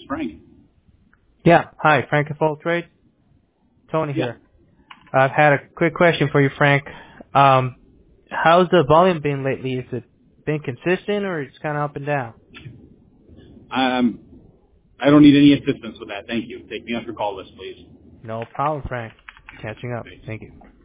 Frank. Yeah. Hi, Frank of All Trades. Tony here. I've had a quick question for you, Frank. How's the volume been lately? Has it been consistent or it's kind of up and down? I don't need any assistance with that. Thank you. Take me off your call list, please. No problem, Frank. Catching up. Thanks. Thank you.